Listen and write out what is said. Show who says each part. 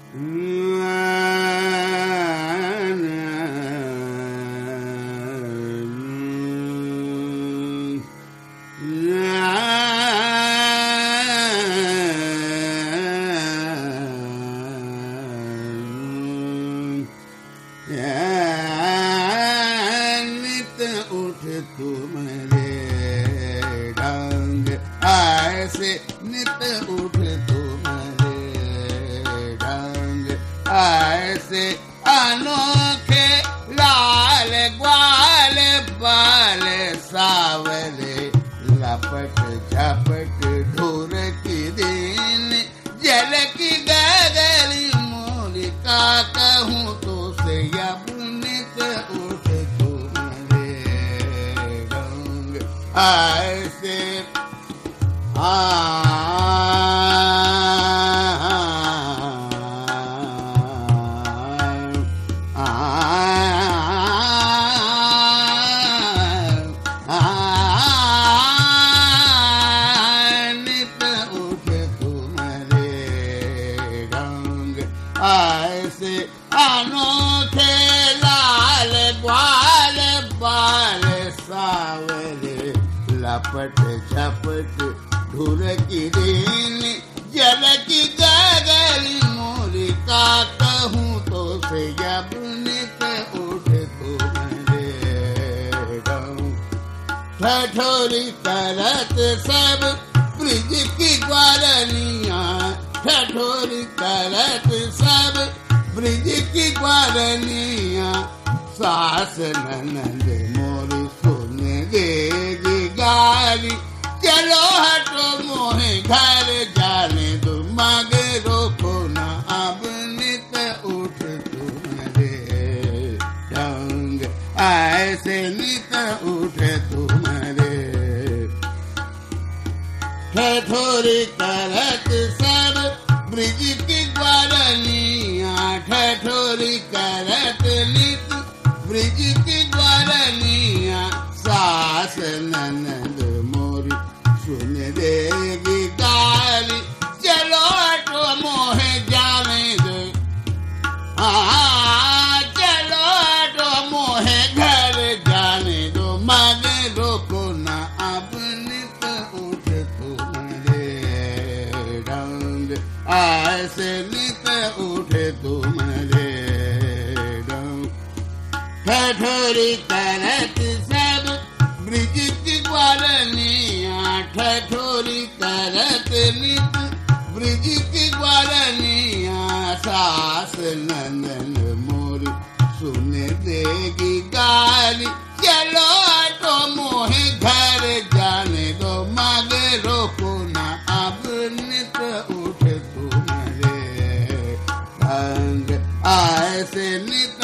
Speaker 1: नित उठ तुम्हारे ढंग ऐसे, नित उठ तुम्हारे ढंग ऐसे, अनोखे लाल ग्वाल बाल सावरे, लपट झपट ढोर की दिन, जल की गगरी मोरी का कहूँ तो से नित उठ तुम्हारे ढंग ऐसे। नित उठ तुम्हारे ढंग ऐसे, अनोखे लाल ग्वाल बाल सावरे, लपट झपट ढूर की दिन, जल की गगरी मोरी का कहूँ तो से जब नित उठ तुम्हारे ढंग। ठठोरी करत सब ब्रिज की ग्वारनियाँ, ठठोरी करत सब ब्रिज की ग्वारनियाँ, सास ननद मोरी सुन देगी गाली, चलो हटो मोहे घर जाने दो, मांगे रोको ना अब नित उठ तुम्हारे ढंग ऐसे, नित उठ तुम्हारे। ठठोरी करत सब ब्रिज की ग्वारनियाँ, ठठोरी करत नित ब्रिज की ग्वारनियाँ, सास ननद मोरी सुन देगी गाली, चलो हटो मोहे जाने दो, चलो हटो मोहे घर जाने दो, मांगे रोको ना अब नित उठ तुम्हारे ढंग ऐसे, नित उठ तुम्हारे ढंग। ठठोरी करत सब ब्रिज की ग्वारनियाँ, ठठोरी करत नित ब्रिज की ग्वारनियाँ, सास ननद मोरी सुन देगी गाली, चलो हटो मोहे घर जाने दो, मांगे रोको ना अब नित उठ तुम्हारे ढंग ऐसे, नित